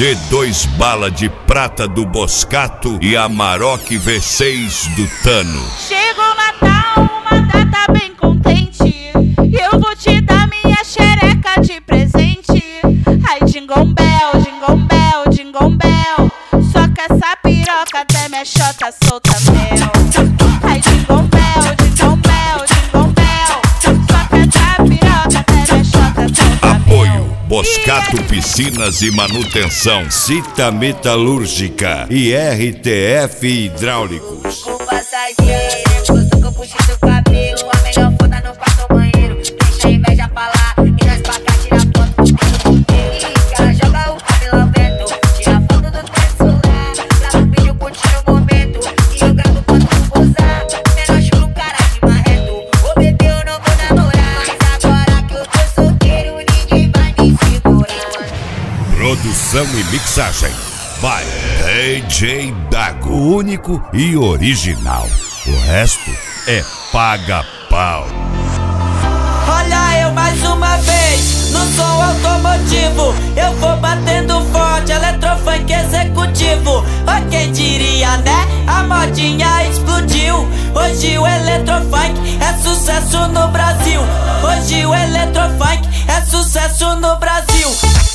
G2 bala de prata do Boscato e Amarok V6 do Tano. Chega o Natal, uma data bem contente, eu vou te dar minha xereca de presente. Ai, jingle bell, jingle bell, jingle bell, soca essa piroca até minha xota solta mel. Ai, jingle bell, jingle bell, jingle bell, soca essa piroca até minha xota solta mel. Apoio Boscato Piscinas e Manutenção, Cita Metalúrgica e RTF Hidráulicos. O passageiro gostou que eu puxe seu cabelo, a melhor foda no quarto banheiro. Deixa a inveja falar e nós pra cá tira foto do inteiro. Joga o cabelo ao vento, tira foto do teto solar. Grava um vídeo curtindo o momento e eu gravo quando tu posar. Menor chulo, cara de marreto, ô bebê eu não vou namorar. Mas agora que eu tô solteiro, ninguém vai me segurar. Produção e mixagem by DJ Dago, o único e original. O resto é paga-pau. Olha eu mais uma vez no som automotivo, eu vou batendo forte, eletrofunk executivo. Ó, quem diria, né? A modinha explodiu. Hoje o eletrofunk é sucesso no Brasil. Hoje o eletrofunk é sucesso no Brasil.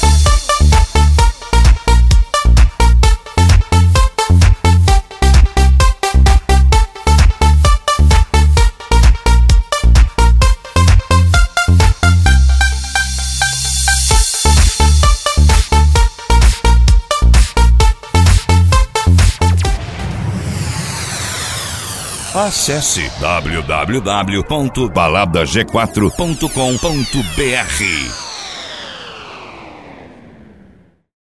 Acesse www.baladag4.com.br.